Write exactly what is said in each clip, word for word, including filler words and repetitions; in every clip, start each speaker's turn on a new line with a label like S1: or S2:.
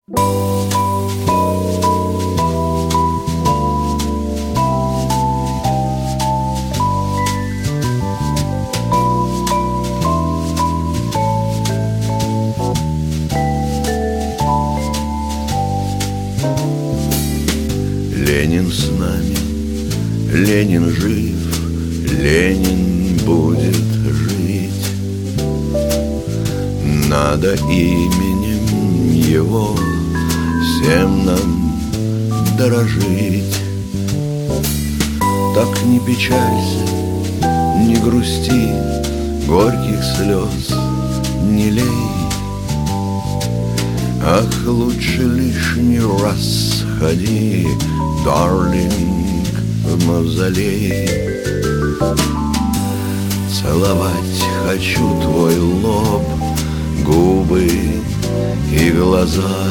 S1: Ленин с нами, Ленин жив, Ленин будет жить. Надо именем его всем нам дорожить. Так не печалься, не грусти, горьких слез не лей. Ах, лучше лишний раз сходи, дарлинг, в мавзолей. Целовать хочу твой лоб, губы и глаза.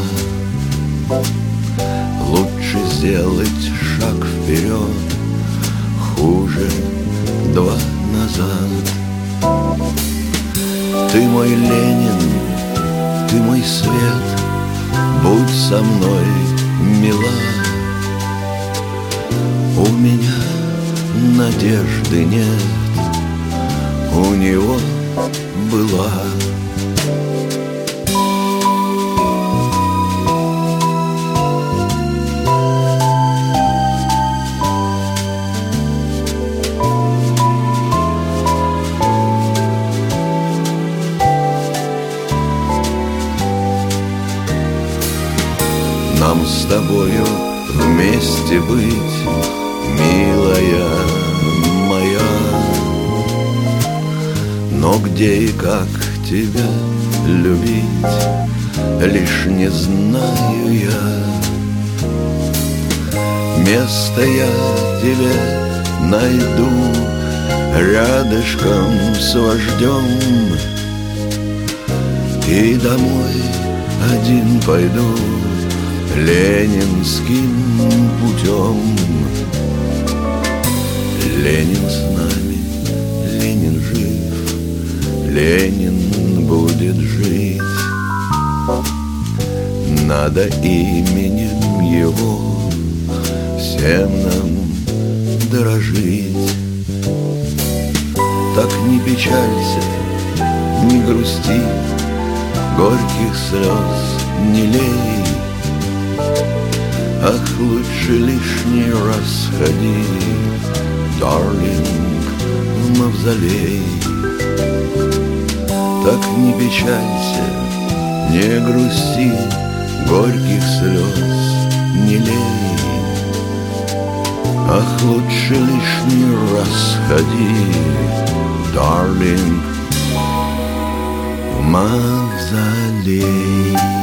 S1: Лучше сделать шаг вперед, хуже два назад. Ты мой Ленин, ты мой свет, будь со мной мила. У меня надежды нет, у него была. Нам с тобою вместе быть, милая моя. Но где и как тебя любить, лишь не знаю я. Место я тебе найду рядышком с вождем, и домой один пойду ленинским путем. Ленин с нами, Ленин жив, Ленин будет жить. Надо именем его всем нам дорожить. Так не печалься, не грусти, горьких слез не лей. Ах, лучше лишний раз ходи, дарлинг, в мавзолей. Так не печалься, не грусти, горьких слез не лей. Ах, лучше лишний раз ходи, дарлинг, в мавзолей.